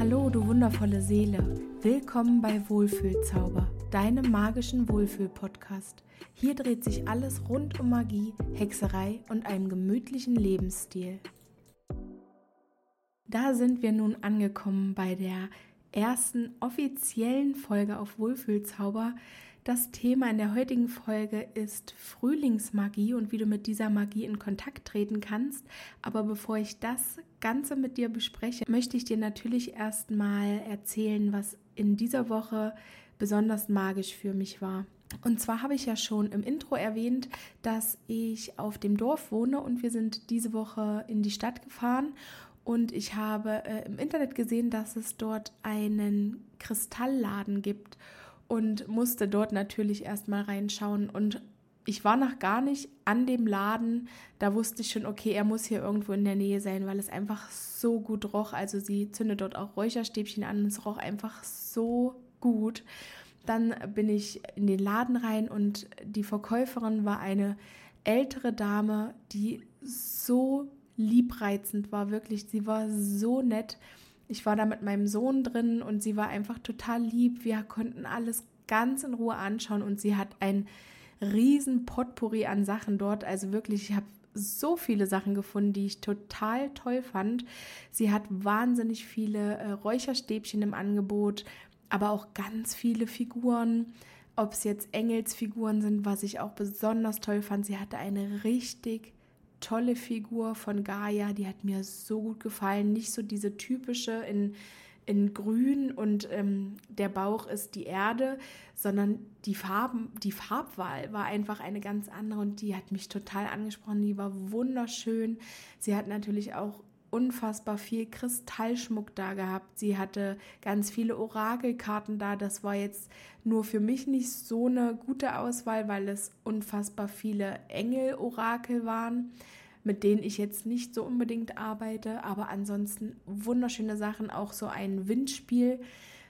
Hallo, du wundervolle Seele. Willkommen bei Wohlfühlzauber, deinem magischen Wohlfühl-Podcast. Hier dreht sich alles rund um Magie, Hexerei und einem gemütlichen Lebensstil. Da sind wir nun angekommen bei der ersten offiziellen Folge auf Wohlfühlzauber. Das Thema in der heutigen Folge ist Frühlingsmagie und wie du mit dieser Magie in Kontakt treten kannst. Aber bevor ich das Ganze mit dir bespreche, möchte ich dir natürlich erstmal erzählen, was in dieser Woche besonders magisch für mich war. Und zwar habe ich ja schon im Intro erwähnt, dass ich auf dem Dorf wohne und wir sind diese Woche in die Stadt gefahren. Und ich habe im Internet gesehen, dass es dort einen Kristallladen gibt und musste dort natürlich erstmal reinschauen. Und ich war noch gar nicht an dem Laden, da wusste ich schon, okay, er muss hier irgendwo in der Nähe sein, weil es einfach so gut roch. Also sie zündet dort auch Räucherstäbchen an und es roch einfach so gut. Dann bin ich in den Laden rein und die Verkäuferin war eine ältere Dame, die so liebreizend war, wirklich. Sie war so nett. Ich war da mit meinem Sohn drin und sie war einfach total lieb. Wir konnten alles ganz in Ruhe anschauen und sie hat ein riesen Potpourri an Sachen dort. Also wirklich, ich habe so viele Sachen gefunden, die ich total toll fand. Sie hat wahnsinnig viele Räucherstäbchen im Angebot, aber auch ganz viele Figuren. Ob es jetzt Engelsfiguren sind, was ich auch besonders toll fand. Sie hatte eine richtig tolle Figur von Gaia, die hat mir so gut gefallen. Nicht so diese typische in grün und der Bauch ist die Erde, sondern die Farbwahl war einfach eine ganz andere und die hat mich total angesprochen. Die war wunderschön. Sie hat natürlich auch unfassbar viel Kristallschmuck da gehabt. Sie hatte ganz viele Orakelkarten da. Das war jetzt nur für mich nicht so eine gute Auswahl, weil es unfassbar viele Engel-Orakel waren, mit denen ich jetzt nicht so unbedingt arbeite. Aber ansonsten wunderschöne Sachen. Auch so ein Windspiel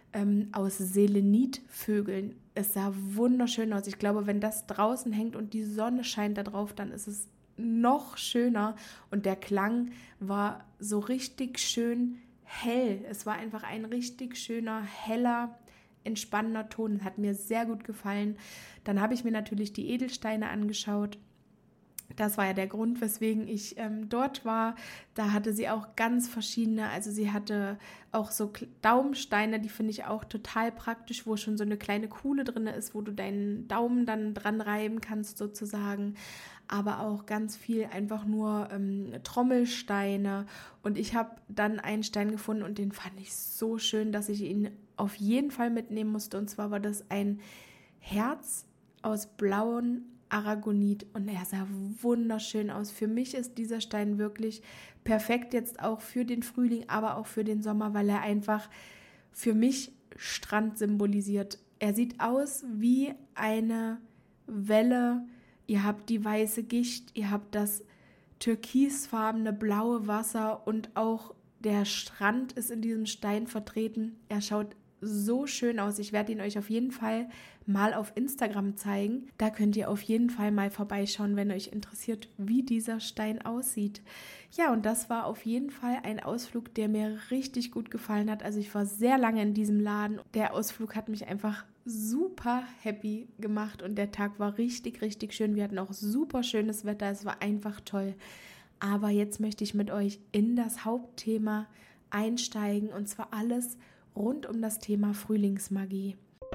aus Selenitvögeln. Es sah wunderschön aus. Ich glaube, wenn das draußen hängt und die Sonne scheint da drauf, dann ist es noch schöner und der Klang war so richtig schön hell. Es war einfach ein richtig schöner, heller, entspannender Ton. Das hat mir sehr gut gefallen. Dann habe ich mir natürlich die Edelsteine angeschaut. Das war ja der Grund, weswegen ich dort war. Da hatte sie auch ganz verschiedene, also sie hatte auch so Daumensteine, die finde ich auch total praktisch, wo schon so eine kleine Kuhle drin ist, wo du deinen Daumen dann dran reiben kannst sozusagen. Aber auch ganz viel einfach nur Trommelsteine. Und ich habe dann einen Stein gefunden und den fand ich so schön, dass ich ihn auf jeden Fall mitnehmen musste. Und zwar war das ein Herz aus blauen Aragonit und er sah wunderschön aus. Für mich ist dieser Stein wirklich perfekt jetzt auch für den Frühling, aber auch für den Sommer, weil er einfach für mich Strand symbolisiert. Er sieht aus wie eine Welle. Ihr habt die weiße Gischt, ihr habt das türkisfarbene blaue Wasser und auch der Strand ist in diesem Stein vertreten. Er schaut so schön aus. Ich werde ihn euch auf jeden Fall mal auf Instagram zeigen. Da könnt ihr auf jeden Fall mal vorbeischauen, wenn euch interessiert, wie dieser Stein aussieht. Ja, und das war auf jeden Fall ein Ausflug, der mir richtig gut gefallen hat. Also ich war sehr lange in diesem Laden. Der Ausflug hat mich einfach super happy gemacht und der Tag war richtig, richtig schön. Wir hatten auch super schönes Wetter. Es war einfach toll. Aber jetzt möchte ich mit euch in das Hauptthema einsteigen und zwar alles rund um das Thema Frühlingsmagie.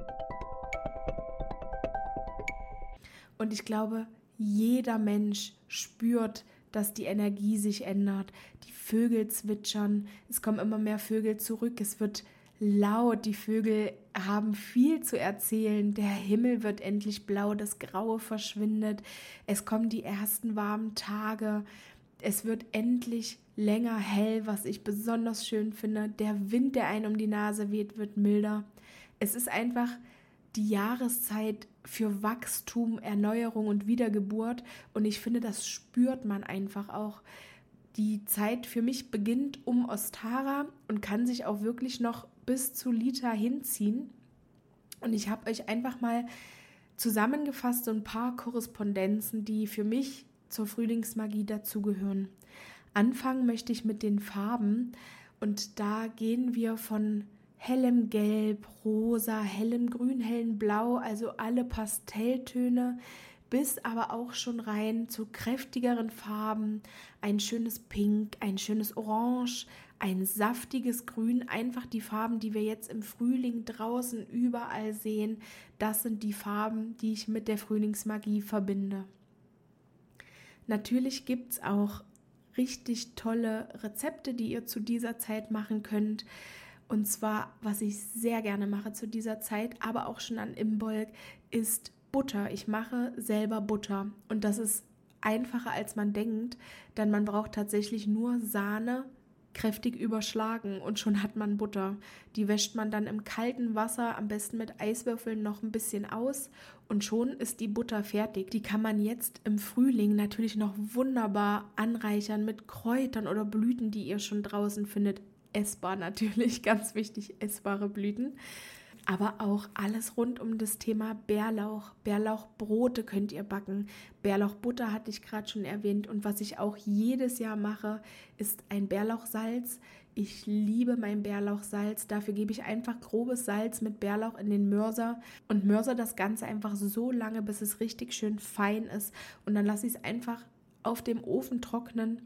Und ich glaube, jeder Mensch spürt, dass die Energie sich ändert. Die Vögel zwitschern, es kommen immer mehr Vögel zurück, es wird laut, die Vögel haben viel zu erzählen, der Himmel wird endlich blau, das Graue verschwindet, es kommen die ersten warmen Tage, es wird endlich länger hell, was ich besonders schön finde. Der Wind, der einen um die Nase weht, wird milder. Es ist einfach die Jahreszeit für Wachstum, Erneuerung und Wiedergeburt. Und ich finde, das spürt man einfach auch. Die Zeit für mich beginnt um Ostara und kann sich auch wirklich noch bis zu Lita hinziehen. Und ich habe euch einfach mal zusammengefasst so ein paar Korrespondenzen, die für mich zur Frühlingsmagie dazugehören. Anfangen möchte ich mit den Farben Und da gehen wir von hellem Gelb, Rosa, hellem Grün, hellem Blau, also alle Pastelltöne, bis aber auch schon rein zu kräftigeren Farben, ein schönes Pink, ein schönes Orange, ein saftiges Grün, einfach die Farben, die wir jetzt im Frühling draußen überall sehen, das sind die Farben, die ich mit der Frühlingsmagie verbinde. Natürlich gibt es auch richtig tolle Rezepte, die ihr zu dieser Zeit machen könnt. Und zwar, was ich sehr gerne mache zu dieser Zeit, aber auch schon an Imbolc, ist Butter. Ich mache selber Butter und das ist einfacher, als man denkt, denn man braucht tatsächlich nur Sahne kräftig überschlagen und schon hat man Butter. Die wäscht man dann im kalten Wasser, am besten mit Eiswürfeln noch ein bisschen aus und schon ist die Butter fertig. Die kann man jetzt im Frühling natürlich noch wunderbar anreichern mit Kräutern oder Blüten, die ihr schon draußen findet. Essbar natürlich, ganz wichtig, essbare Blüten. Aber auch alles rund um das Thema Bärlauch. Bärlauchbrote könnt ihr backen. Bärlauchbutter hatte ich gerade schon erwähnt. Und was ich auch jedes Jahr mache, ist ein Bärlauchsalz. Ich liebe mein Bärlauchsalz. Dafür gebe ich einfach grobes Salz mit Bärlauch in den Mörser und mörser das Ganze einfach so lange, bis es richtig schön fein ist. Und dann lasse ich es einfach auf dem Ofen trocknen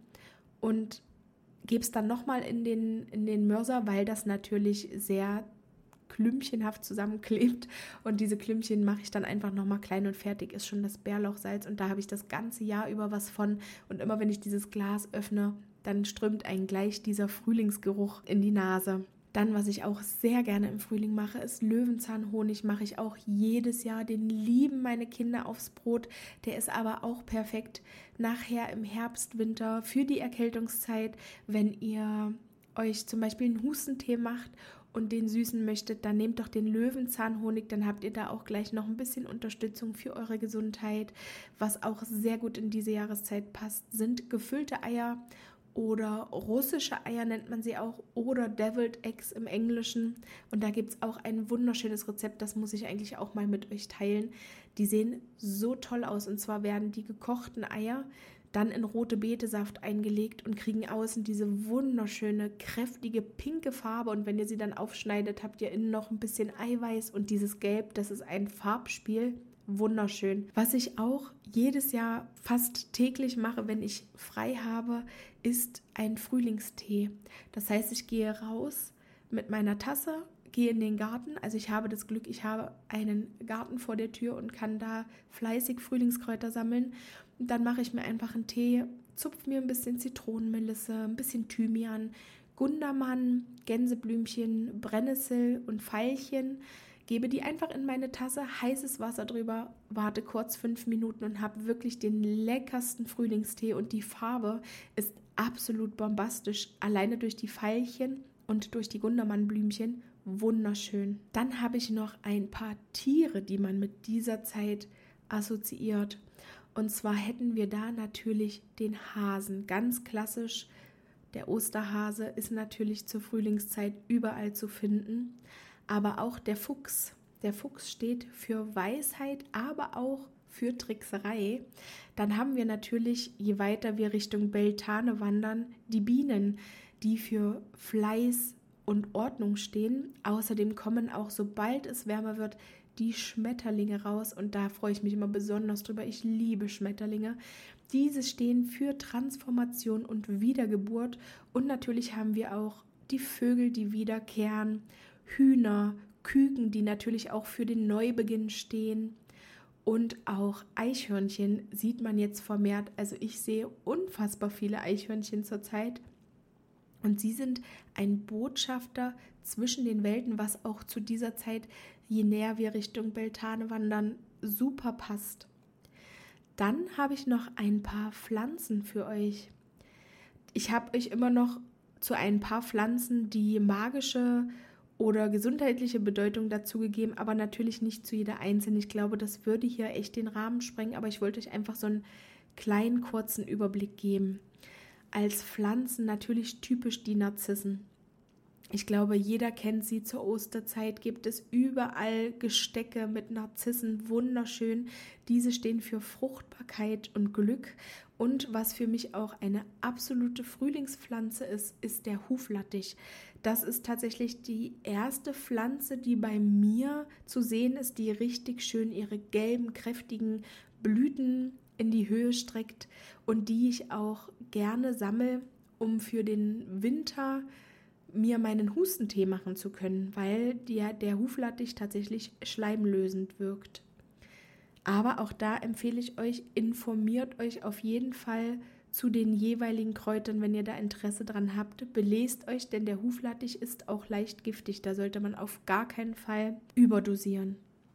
und gebe es dann nochmal in den Mörser, weil das natürlich sehr klümpchenhaft zusammenklebt und diese Klümpchen mache ich dann einfach nochmal klein und fertig ist schon das Bärlauchsalz und da habe ich das ganze Jahr über was von und immer wenn ich dieses Glas öffne, dann strömt einem gleich dieser Frühlingsgeruch in die Nase. Dann, was ich auch sehr gerne im Frühling mache, ist Löwenzahnhonig. Mache ich auch jedes Jahr. Den lieben meine Kinder aufs Brot. Der ist aber auch perfekt nachher im Herbst, Winter für die Erkältungszeit. Wenn ihr euch zum Beispiel einen Hustentee macht und den süßen möchtet, dann nehmt doch den Löwenzahnhonig. Dann habt ihr da auch gleich noch ein bisschen Unterstützung für eure Gesundheit. Was auch sehr gut in diese Jahreszeit passt, sind gefüllte Eier. Oder russische Eier nennt man sie auch oder Deviled Eggs im Englischen. Und da gibt es auch ein wunderschönes Rezept, das muss ich eigentlich auch mal mit euch teilen. Die sehen so toll aus und zwar werden die gekochten Eier dann in rote Betesaft eingelegt und kriegen außen diese wunderschöne, kräftige, pinke Farbe. Und wenn ihr sie dann aufschneidet, habt ihr innen noch ein bisschen Eiweiß und dieses Gelb, das ist ein Farbspiel. Wunderschön. Was ich auch jedes Jahr fast täglich mache, wenn ich frei habe, ist ein Frühlingstee. Das heißt, ich gehe raus mit meiner Tasse, gehe in den Garten. Also ich habe das Glück, ich habe einen Garten vor der Tür und kann da fleißig Frühlingskräuter sammeln. Und dann mache ich mir einfach einen Tee, zupfe mir ein bisschen Zitronenmelisse, ein bisschen Thymian, Gundermann, Gänseblümchen, Brennnessel und Veilchen. Gebe die einfach in meine Tasse, heißes Wasser drüber, warte kurz 5 Minuten und habe wirklich den leckersten Frühlingstee und die Farbe ist absolut bombastisch, alleine durch die Veilchen und durch die Gundermann-Blümchen, wunderschön. Dann habe ich noch ein paar Tiere, die man mit dieser Zeit assoziiert und zwar hätten wir da natürlich den Hasen, ganz klassisch. Der Osterhase ist natürlich zur Frühlingszeit überall zu finden. Aber auch der Fuchs. Der Fuchs steht für Weisheit, aber auch für Trickserei. Dann haben wir natürlich, je weiter wir Richtung Beltane wandern, die Bienen, die für Fleiß und Ordnung stehen. Außerdem kommen auch, sobald es wärmer wird, die Schmetterlinge raus. Und da freue ich mich immer besonders drüber. Ich liebe Schmetterlinge. Diese stehen für Transformation und Wiedergeburt. Und natürlich haben wir auch die Vögel, die wiederkehren, Hühner, Küken, die natürlich auch für den Neubeginn stehen und auch Eichhörnchen sieht man jetzt vermehrt. Also ich sehe unfassbar viele Eichhörnchen zurzeit und sie sind ein Botschafter zwischen den Welten, was auch zu dieser Zeit, je näher wir Richtung Beltane wandern, super passt. Dann habe ich noch ein paar Pflanzen für euch. Ich habe euch immer noch zu ein paar Pflanzen die magische oder gesundheitliche Bedeutung dazu gegeben, aber natürlich nicht zu jeder einzelnen. Ich glaube, das würde hier echt den Rahmen sprengen, aber ich wollte euch einfach so einen kleinen, kurzen Überblick geben. Als Pflanzen natürlich typisch die Narzissen. Ich glaube, jeder kennt sie. Zur Osterzeit gibt es überall Gestecke mit Narzissen, wunderschön. Diese stehen für Fruchtbarkeit und Glück. Und was für mich auch eine absolute Frühlingspflanze ist, ist der Huflattich. Das ist tatsächlich die erste Pflanze, die bei mir zu sehen ist, die richtig schön ihre gelben, kräftigen Blüten in die Höhe streckt und die ich auch gerne sammle, um für den Winter mir meinen Hustentee machen zu können, weil der Huflattich tatsächlich schleimlösend wirkt. Aber auch da empfehle ich euch, informiert euch auf jeden Fall zu den jeweiligen Kräutern, wenn ihr da Interesse dran habt. Belest euch, denn der Huflattich ist auch leicht giftig. Da sollte man auf gar keinen Fall überdosieren.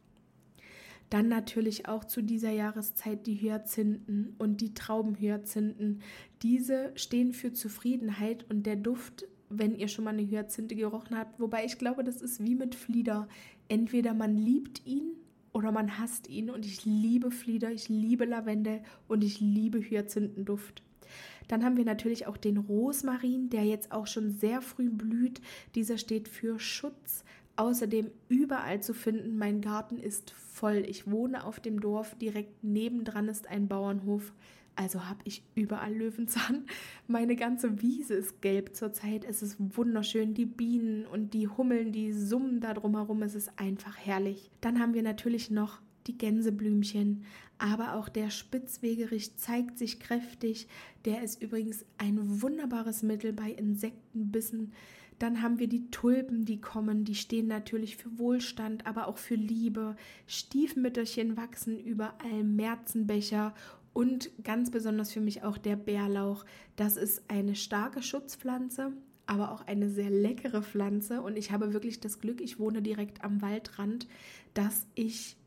Dann natürlich auch zu dieser Jahreszeit die Hyazinthen und die Traubenhyazinthen. Diese stehen für Zufriedenheit und der Duft, wenn ihr schon mal eine Hyazinthe gerochen habt, wobei ich glaube, das ist wie mit Flieder. Entweder man liebt ihn oder man hasst ihn und ich liebe Flieder, ich liebe Lavendel und ich liebe Hyazinthenduft. Dann haben wir natürlich auch den Rosmarin, der jetzt auch schon sehr früh blüht. Dieser steht für Schutz. Außerdem überall zu finden, mein Garten ist voll. Ich wohne auf dem Dorf, direkt nebendran ist ein Bauernhof. Also habe ich überall Löwenzahn. Meine ganze Wiese ist gelb zurzeit. Es ist wunderschön. Die Bienen und die Hummeln, die summen da drumherum. Es ist einfach herrlich. Dann haben wir natürlich noch die Gänseblümchen. Aber auch der Spitzwegerich zeigt sich kräftig. Der ist übrigens ein wunderbares Mittel bei Insektenbissen. Dann haben wir die Tulpen, die kommen. Die stehen natürlich für Wohlstand, aber auch für Liebe. Stiefmütterchen wachsen überall, Märzenbecher. Und ganz besonders für mich auch der Bärlauch. Das ist eine starke Schutzpflanze, aber auch eine sehr leckere Pflanze. Und ich habe wirklich das Glück, ich wohne direkt am Waldrand, dass ich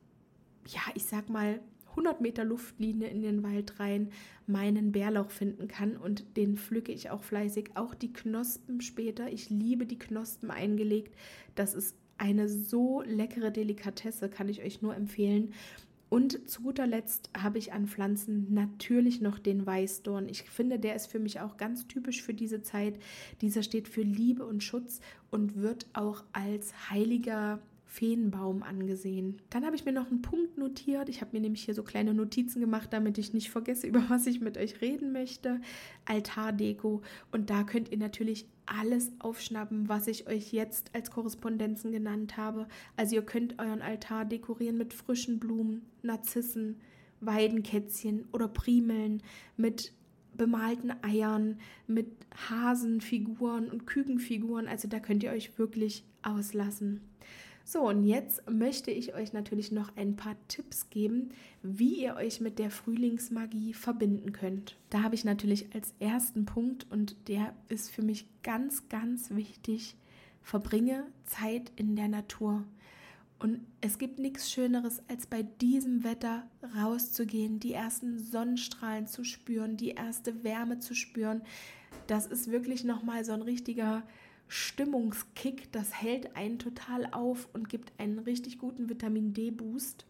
sag mal, 100 Meter Luftlinie in den Wald rein meinen Bärlauch finden kann. Und den pflücke ich auch fleißig. Auch die Knospen später. Ich liebe die Knospen eingelegt. Das ist eine so leckere Delikatesse, kann ich euch nur empfehlen. Und zu guter Letzt habe ich an Pflanzen natürlich noch den Weißdorn. Ich finde, der ist für mich auch ganz typisch für diese Zeit. Dieser steht für Liebe und Schutz und wird auch als heiliger Feenbaum angesehen. Dann habe ich mir noch einen Punkt notiert. Ich habe mir nämlich hier so kleine Notizen gemacht, damit ich nicht vergesse, über was ich mit euch reden möchte. Altardeko. Und da könnt ihr natürlich alles aufschnappen, was ich euch jetzt als Korrespondenzen genannt habe. Also ihr könnt euren Altar dekorieren mit frischen Blumen, Narzissen, Weidenkätzchen oder Primeln, mit bemalten Eiern, mit Hasenfiguren und Kükenfiguren. Also da könnt ihr euch wirklich auslassen. So, und jetzt möchte ich euch natürlich noch ein paar Tipps geben, wie ihr euch mit der Frühlingsmagie verbinden könnt. Da habe ich natürlich als ersten Punkt, und der ist für mich ganz, ganz wichtig, verbringe Zeit in der Natur. Und es gibt nichts Schöneres, als bei diesem Wetter rauszugehen, die ersten Sonnenstrahlen zu spüren, die erste Wärme zu spüren. Das ist wirklich nochmal so ein richtiger Stimmungskick, das hält einen total auf und gibt einen richtig guten Vitamin-D-Boost.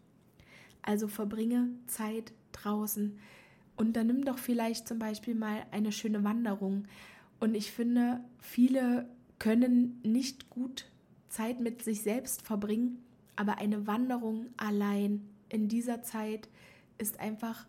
Also verbringe Zeit draußen und dann nimm doch vielleicht zum Beispiel mal eine schöne Wanderung. Und ich finde, viele können nicht gut Zeit mit sich selbst verbringen, aber eine Wanderung allein in dieser Zeit ist einfach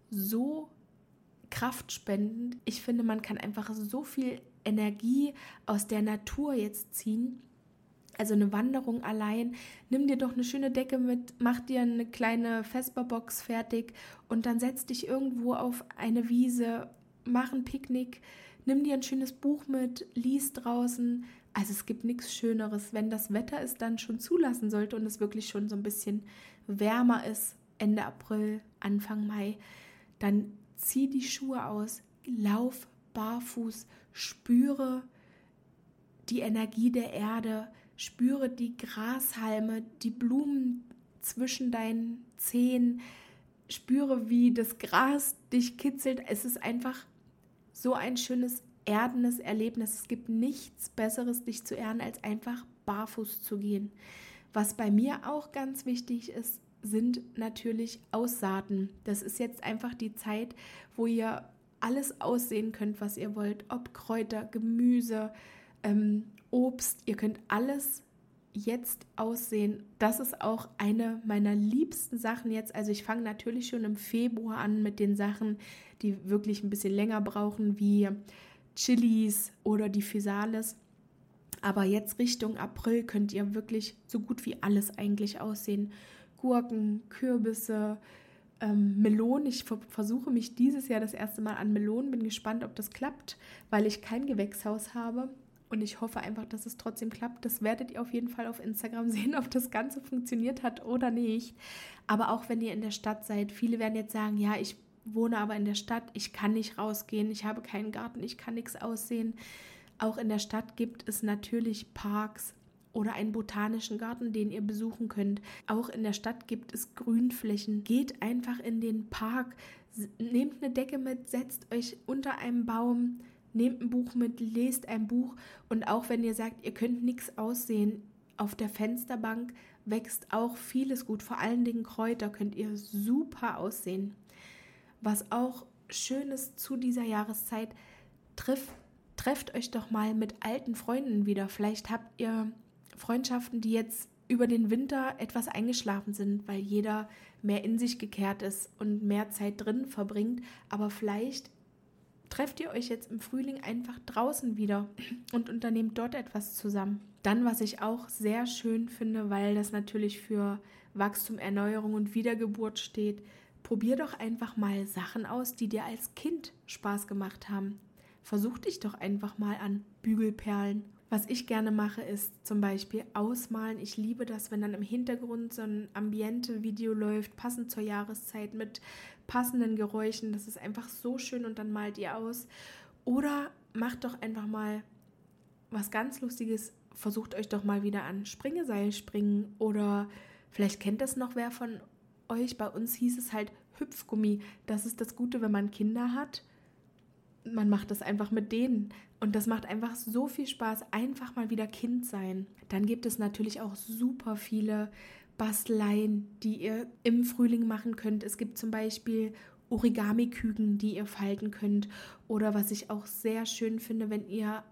so kraftspendend. Ich finde, man kann einfach so viel Energie aus der Natur jetzt ziehen. Also eine Wanderung allein, nimm dir doch eine schöne Decke mit, mach dir eine kleine Vesperbox fertig und dann setz dich irgendwo auf eine Wiese, mach ein Picknick, nimm dir ein schönes Buch mit, lies draußen. Also es gibt nichts Schöneres, wenn das Wetter es dann schon zulassen sollte und es wirklich schon so ein bisschen wärmer ist, Ende April, Anfang Mai, dann zieh die Schuhe aus, lauf barfuß, spüre die Energie der Erde, spüre die Grashalme, die Blumen zwischen deinen Zehen, spüre, wie das Gras dich kitzelt. Es ist einfach so ein schönes, erdendes Erlebnis. Es gibt nichts Besseres, dich zu erden, als einfach barfuß zu gehen. Was bei mir auch ganz wichtig ist, sind natürlich Aussaaten. Das ist jetzt einfach die Zeit, wo ihr alles aussehen könnt, was ihr wollt. Ob Kräuter, Gemüse, Obst, ihr könnt alles jetzt aussehen. Das ist auch eine meiner liebsten Sachen jetzt. Also ich fange natürlich schon im Februar an mit den Sachen, die wirklich ein bisschen länger brauchen, wie Chilis oder die Physalis. Aber jetzt Richtung April könnt ihr wirklich so gut wie alles eigentlich aussehen. Gurken, Kürbisse, Melonen. Ich versuche mich dieses Jahr das erste Mal an Melonen. Bin gespannt, ob das klappt, weil ich kein Gewächshaus habe. Und ich hoffe einfach, dass es trotzdem klappt. Das werdet ihr auf jeden Fall auf Instagram sehen, ob das Ganze funktioniert hat oder nicht. Aber auch wenn ihr in der Stadt seid, viele werden jetzt sagen, ja, ich wohne aber in der Stadt, ich kann nicht rausgehen, ich habe keinen Garten, ich kann nichts aussehen. Auch in der Stadt gibt es natürlich Parks oder einen botanischen Garten, den ihr besuchen könnt. Auch in der Stadt gibt es Grünflächen. Geht einfach in den Park, nehmt eine Decke mit, setzt euch unter einem Baum, nehmt ein Buch mit, lest ein Buch. Und auch wenn ihr sagt, ihr könnt nichts aussehen, auf der Fensterbank wächst auch vieles gut. Vor allen Dingen Kräuter könnt ihr super aussehen. Was auch schön ist zu dieser Jahreszeit, trefft euch doch mal mit alten Freunden wieder. Vielleicht habt ihr Freundschaften, die jetzt über den Winter etwas eingeschlafen sind, weil jeder mehr in sich gekehrt ist und mehr Zeit drin verbringt. Aber vielleicht trefft ihr euch jetzt im Frühling einfach draußen wieder und unternehmt dort etwas zusammen. Dann, was ich auch sehr schön finde, weil das natürlich für Wachstum, Erneuerung und Wiedergeburt steht, probier doch einfach mal Sachen aus, die dir als Kind Spaß gemacht haben. Versuch dich doch einfach mal an Bügelperlen. Was ich gerne mache, ist zum Beispiel ausmalen. Ich liebe das, wenn dann im Hintergrund so ein Ambiente-Video läuft, passend zur Jahreszeit mit passenden Geräuschen. Das ist einfach so schön und dann malt ihr aus. Oder macht doch einfach mal was ganz Lustiges. Versucht euch doch mal wieder an Springeseil springen oder vielleicht kennt das noch wer von euch. Bei uns hieß es halt Hüpfgummi. Das ist das Gute, wenn man Kinder hat. Man macht das einfach mit denen und das macht einfach so viel Spaß, einfach mal wieder Kind sein. Dann gibt es natürlich auch super viele Basteleien, die ihr im Frühling machen könnt. Es gibt zum Beispiel Origami-Küken, die ihr falten könnt oder was ich auch sehr schön finde, wenn ihr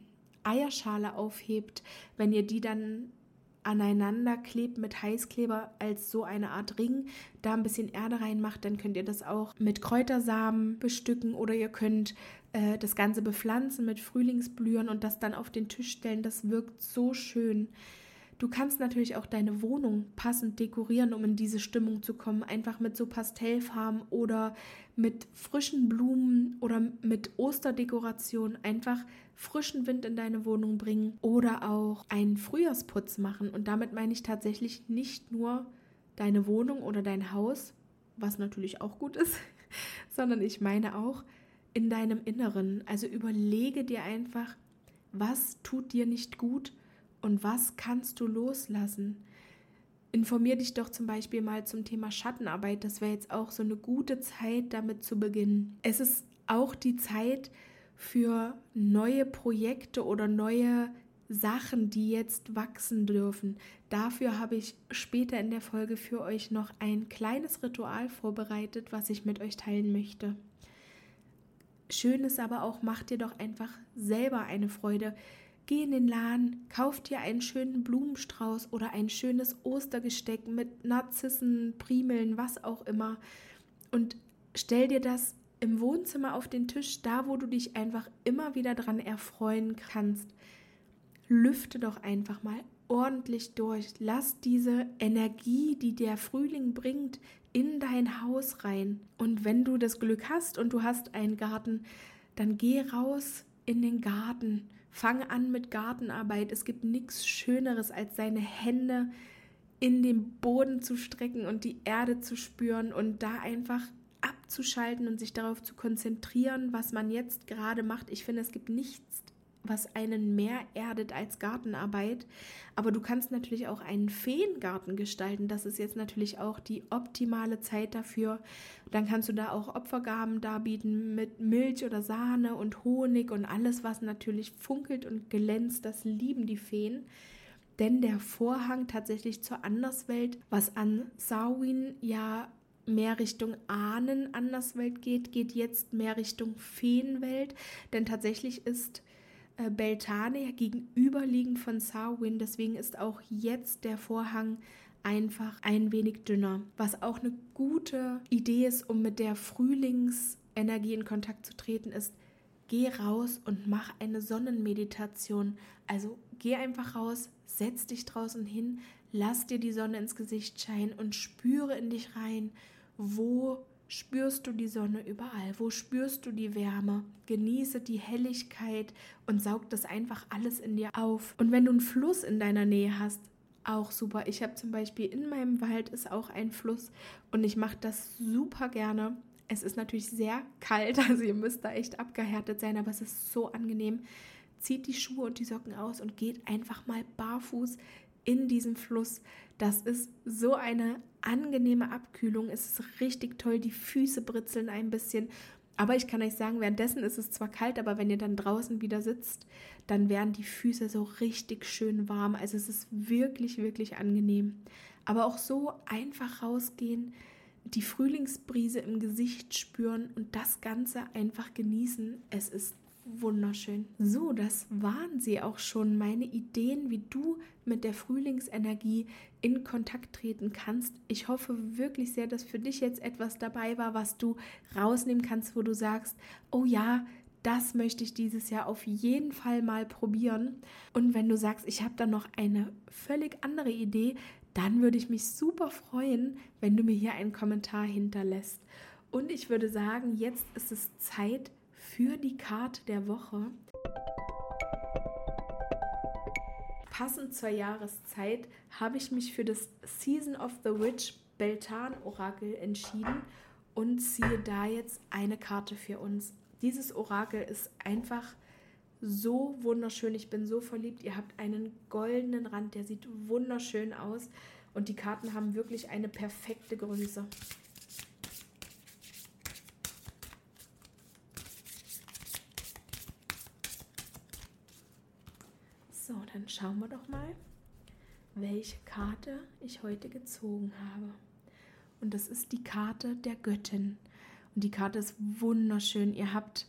Eierschale aufhebt, wenn ihr die dann aneinander klebt mit Heißkleber als so eine Art Ring, da ein bisschen Erde reinmacht, dann könnt ihr das auch mit Kräutersamen bestücken oder ihr könnt das Ganze bepflanzen mit Frühlingsblühen und das dann auf den Tisch stellen. Das wirkt so schön. Du kannst natürlich auch deine Wohnung passend dekorieren, um in diese Stimmung zu kommen, einfach mit so Pastellfarben oder mit frischen Blumen oder mit Osterdekoration, einfach frischen Wind in deine Wohnung bringen oder auch einen Frühjahrsputz machen. Und damit meine ich tatsächlich nicht nur deine Wohnung oder dein Haus, was natürlich auch gut ist, sondern ich meine auch in deinem Inneren. Also überlege dir einfach, was tut dir nicht gut und was kannst du loslassen. Informier dich doch zum Beispiel mal zum Thema Schattenarbeit. Das wäre jetzt auch so eine gute Zeit, damit zu beginnen. Es ist auch die Zeit für neue Projekte oder neue Sachen, die jetzt wachsen dürfen. Dafür habe ich später in der Folge für euch noch ein kleines Ritual vorbereitet, was ich mit euch teilen möchte. Schön ist aber auch, mach dir doch einfach selber eine Freude. Geh in den Laden, kauf dir einen schönen Blumenstrauß oder ein schönes Ostergesteck mit Narzissen, Primeln, was auch immer und stell dir das im Wohnzimmer auf den Tisch, da wo du dich einfach immer wieder dran erfreuen kannst. Lüfte doch einfach mal ordentlich durch. Lass diese Energie, die der Frühling bringt, in dein Haus rein. Und wenn du das Glück hast und du hast einen Garten, dann geh raus in den Garten. Fang an mit Gartenarbeit. Es gibt nichts Schöneres, als seine Hände in den Boden zu strecken und die Erde zu spüren und da einfach abzuschalten und sich darauf zu konzentrieren, was man jetzt gerade macht. Ich finde, es gibt nichts, was einen mehr erdet als Gartenarbeit. Aber du kannst natürlich auch einen Feengarten gestalten. Das ist jetzt natürlich auch die optimale Zeit dafür. Dann kannst du da auch Opfergaben darbieten mit Milch oder Sahne und Honig und alles, was natürlich funkelt und glänzt. Das lieben die Feen. Denn der Vorhang tatsächlich zur Anderswelt, was an Samhain ja mehr Richtung Ahnen-Anderswelt geht, geht jetzt mehr Richtung Feenwelt. Denn tatsächlich ist Beltane gegenüberliegend von Samhain. Deswegen ist auch jetzt der Vorhang einfach ein wenig dünner. Was auch eine gute Idee ist, um mit der Frühlingsenergie in Kontakt zu treten, ist, geh raus und mach eine Sonnenmeditation. Also geh einfach raus, setz dich draußen hin, lass dir die Sonne ins Gesicht scheinen und spüre in dich rein, wo spürst du die Sonne überall, wo spürst du die Wärme, genieße die Helligkeit und saug das einfach alles in dir auf. Und wenn du einen Fluss in deiner Nähe hast, auch super. Ich habe zum Beispiel in meinem Wald ist auch ein Fluss und ich mache das super gerne. Es ist natürlich sehr kalt, also ihr müsst da echt abgehärtet sein, aber es ist so angenehm. Zieht die Schuhe und die Socken aus und geht einfach mal barfuß in diesen Fluss. Das ist so eine angenehme Abkühlung. Es ist richtig toll, die Füße britzeln ein bisschen. Aber ich kann euch sagen, währenddessen ist es zwar kalt, aber wenn ihr dann draußen wieder sitzt, dann werden die Füße so richtig schön warm. Also es ist wirklich, wirklich angenehm. Aber auch so einfach rausgehen, die Frühlingsbrise im Gesicht spüren und das Ganze einfach genießen. Es ist wunderschön. So, das waren sie auch schon, meine Ideen, wie du mit der Frühlingsenergie in Kontakt treten kannst. Ich hoffe wirklich sehr, dass für dich jetzt etwas dabei war, was du rausnehmen kannst, wo du sagst, oh ja, das möchte ich dieses Jahr auf jeden Fall mal probieren. Und wenn du sagst, ich habe da noch eine völlig andere Idee, dann würde ich mich super freuen, wenn du mir hier einen Kommentar hinterlässt. Und ich würde sagen, jetzt ist es Zeit für die Karte der Woche. Passend zur Jahreszeit habe ich mich für das Season of the Witch Beltane-Orakel entschieden und ziehe da jetzt eine Karte für uns. Dieses Orakel ist einfach so wunderschön. Ich bin so verliebt. Ihr habt einen goldenen Rand, der sieht wunderschön aus und die Karten haben wirklich eine perfekte Größe. So, dann schauen wir doch mal, welche Karte ich heute gezogen habe. Und das ist die Karte der Göttin. Und die Karte ist wunderschön. Ihr habt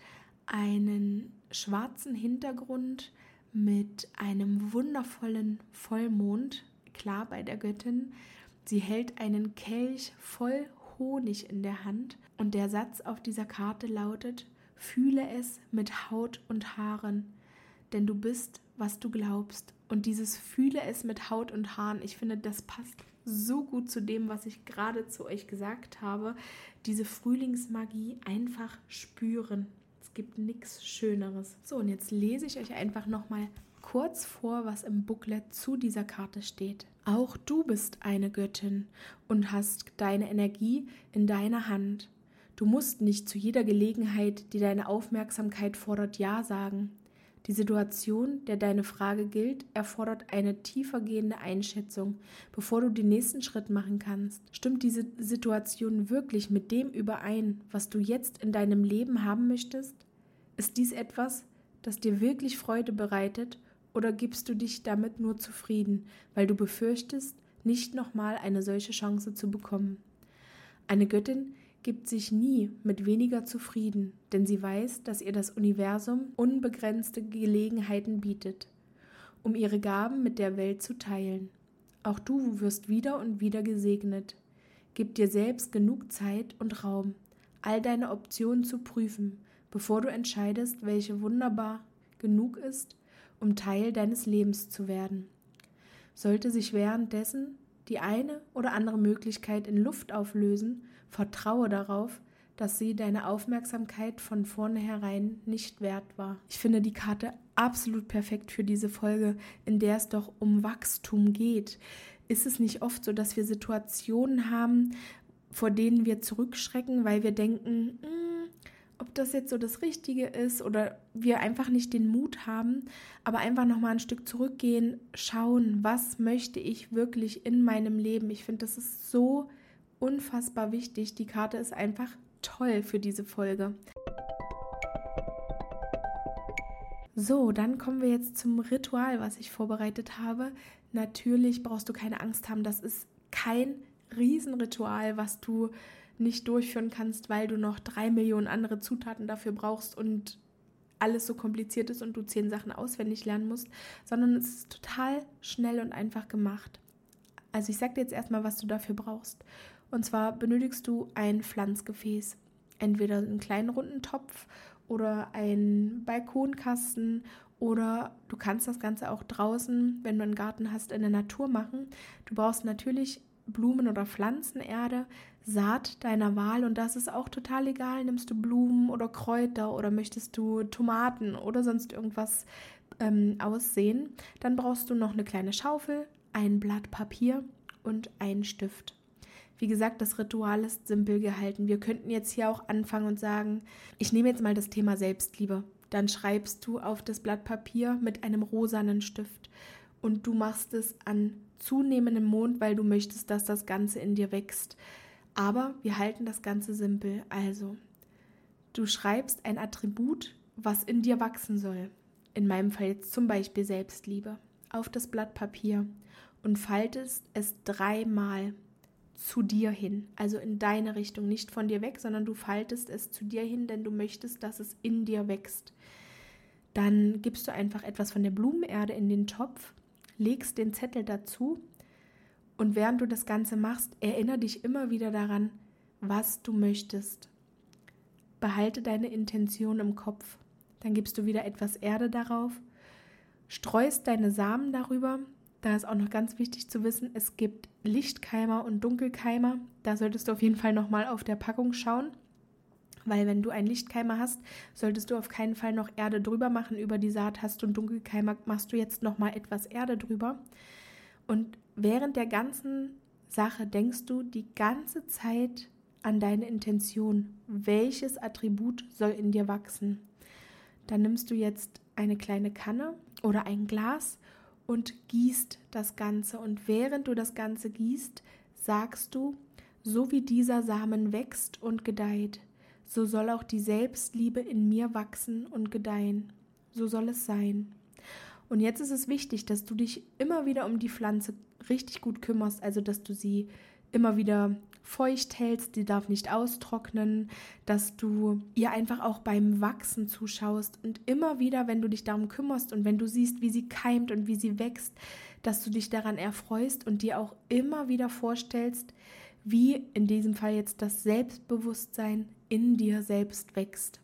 einen schwarzen Hintergrund mit einem wundervollen Vollmond, klar bei der Göttin. Sie hält einen Kelch voll Honig in der Hand und der Satz auf dieser Karte lautet: Fühle es mit Haut und Haaren, denn du bist, was du glaubst. Und dieses Fühle es mit Haut und Haaren, ich finde, das passt so gut zu dem, was ich gerade zu euch gesagt habe. Diese Frühlingsmagie einfach spüren. Es gibt nichts Schöneres. So, und jetzt lese ich euch einfach nochmal kurz vor, was im Booklet zu dieser Karte steht. Auch du bist eine Göttin und hast deine Energie in deiner Hand. Du musst nicht zu jeder Gelegenheit, die deine Aufmerksamkeit fordert, Ja sagen. Die Situation, der deine Frage gilt, erfordert eine tiefergehende Einschätzung, bevor du den nächsten Schritt machen kannst. Stimmt diese Situation wirklich mit dem überein, was du jetzt in deinem Leben haben möchtest? Ist dies etwas, das dir wirklich Freude bereitet, oder gibst du dich damit nur zufrieden, weil du befürchtest, nicht nochmal eine solche Chance zu bekommen? Eine Göttin gibt sich nie mit weniger zufrieden, denn sie weiß, dass ihr das Universum unbegrenzte Gelegenheiten bietet, um ihre Gaben mit der Welt zu teilen. Auch du wirst wieder und wieder gesegnet. Gib dir selbst genug Zeit und Raum, all deine Optionen zu prüfen, bevor du entscheidest, welche wunderbar genug ist, um Teil deines Lebens zu werden. Sollte sich währenddessen die eine oder andere Möglichkeit in Luft auflösen, vertraue darauf, dass sie deine Aufmerksamkeit von vornherein nicht wert war. Ich finde die Karte absolut perfekt für diese Folge, in der es doch um Wachstum geht. Ist es nicht oft so, dass wir Situationen haben, vor denen wir zurückschrecken, weil wir denken, ob das jetzt so das Richtige ist oder wir einfach nicht den Mut haben, aber einfach nochmal ein Stück zurückgehen, schauen, was möchte ich wirklich in meinem Leben. Ich finde, das ist so unfassbar wichtig. Die Karte ist einfach toll für diese Folge. So, dann kommen wir jetzt zum Ritual, was ich vorbereitet habe. Natürlich brauchst du keine Angst haben, das ist kein Riesenritual, was du nicht durchführen kannst, weil du noch 3 Millionen andere Zutaten dafür brauchst und alles so kompliziert ist und du 10 Sachen auswendig lernen musst, sondern es ist total schnell und einfach gemacht. Also ich sage dir jetzt erstmal, was du dafür brauchst. Und zwar benötigst du ein Pflanzgefäß. Entweder einen kleinen runden Topf oder einen Balkonkasten oder du kannst das Ganze auch draußen, wenn du einen Garten hast, in der Natur machen. Du brauchst natürlich Blumen- oder Pflanzenerde, Saat deiner Wahl und das ist auch total egal. Nimmst du Blumen oder Kräuter oder möchtest du Tomaten oder sonst irgendwas aussehen, dann brauchst du noch eine kleine Schaufel, ein Blatt Papier und einen Stift. Wie gesagt, das Ritual ist simpel gehalten. Wir könnten jetzt hier auch anfangen und sagen, ich nehme jetzt mal das Thema Selbstliebe. Dann schreibst du auf das Blatt Papier mit einem rosanen Stift und du machst es an zunehmendem Mond, weil du möchtest, dass das Ganze in dir wächst. Aber wir halten das Ganze simpel. Also, du schreibst ein Attribut, was in dir wachsen soll. In meinem Fall jetzt zum Beispiel Selbstliebe. Auf das Blatt Papier und faltest es 3-mal zu dir hin, also in deine Richtung, nicht von dir weg, sondern du faltest es zu dir hin, denn du möchtest, dass es in dir wächst. Dann gibst du einfach etwas von der Blumenerde in den Topf, legst den Zettel dazu und während du das Ganze machst, erinnere dich immer wieder daran, was du möchtest. Behalte deine Intention im Kopf. Dann gibst du wieder etwas Erde darauf, streust deine Samen darüber. Da ist auch noch ganz wichtig zu wissen, es gibt Lichtkeimer und Dunkelkeimer. Da solltest du auf jeden Fall nochmal auf der Packung schauen, weil wenn du einen Lichtkeimer hast, solltest du auf keinen Fall noch Erde drüber machen über die Saat. Hast du einen Dunkelkeimer, machst du jetzt nochmal etwas Erde drüber. Und während der ganzen Sache denkst du die ganze Zeit an deine Intention. Welches Attribut soll in dir wachsen? Dann nimmst du jetzt eine kleine Kanne oder ein Glas und gießt das Ganze. Und während du das Ganze gießt, sagst du, so wie dieser Samen wächst und gedeiht, so soll auch die Selbstliebe in mir wachsen und gedeihen. So soll es sein. Und jetzt ist es wichtig, dass du dich immer wieder um die Pflanze richtig gut kümmerst, also dass du sie immer wieder feucht hältst, die darf nicht austrocknen, dass du ihr einfach auch beim Wachsen zuschaust und immer wieder, wenn du dich darum kümmerst und wenn du siehst, wie sie keimt und wie sie wächst, dass du dich daran erfreust und dir auch immer wieder vorstellst, wie in diesem Fall jetzt das Selbstbewusstsein in dir selbst wächst.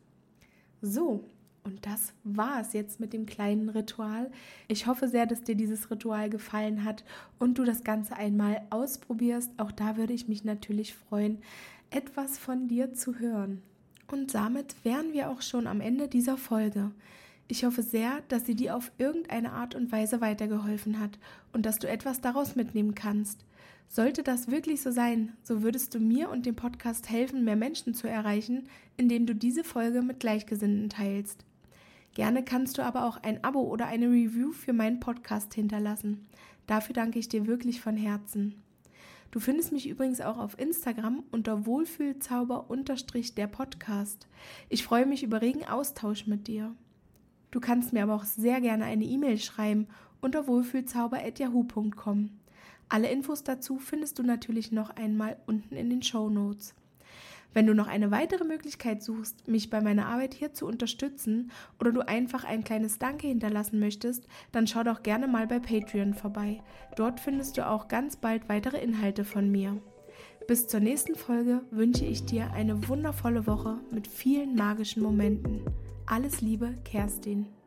So, und das war es jetzt mit dem kleinen Ritual. Ich hoffe sehr, dass dir dieses Ritual gefallen hat und du das Ganze einmal ausprobierst. Auch da würde ich mich natürlich freuen, etwas von dir zu hören. Und damit wären wir auch schon am Ende dieser Folge. Ich hoffe sehr, dass sie dir auf irgendeine Art und Weise weitergeholfen hat und dass du etwas daraus mitnehmen kannst. Sollte das wirklich so sein, so würdest du mir und dem Podcast helfen, mehr Menschen zu erreichen, indem du diese Folge mit Gleichgesinnten teilst. Gerne kannst du aber auch ein Abo oder eine Review für meinen Podcast hinterlassen. Dafür danke ich dir wirklich von Herzen. Du findest mich übrigens auch auf Instagram unter Wohlfühlzauber_der Podcast. Ich freue mich über regen Austausch mit dir. Du kannst mir aber auch sehr gerne eine E-Mail schreiben unter wohlfühlzauber@yahoo.com. Alle Infos dazu findest du natürlich noch einmal unten in den Shownotes. Wenn du noch eine weitere Möglichkeit suchst, mich bei meiner Arbeit hier zu unterstützen oder du einfach ein kleines Danke hinterlassen möchtest, dann schau doch gerne mal bei Patreon vorbei. Dort findest du auch ganz bald weitere Inhalte von mir. Bis zur nächsten Folge wünsche ich dir eine wundervolle Woche mit vielen magischen Momenten. Alles Liebe, Kerstin.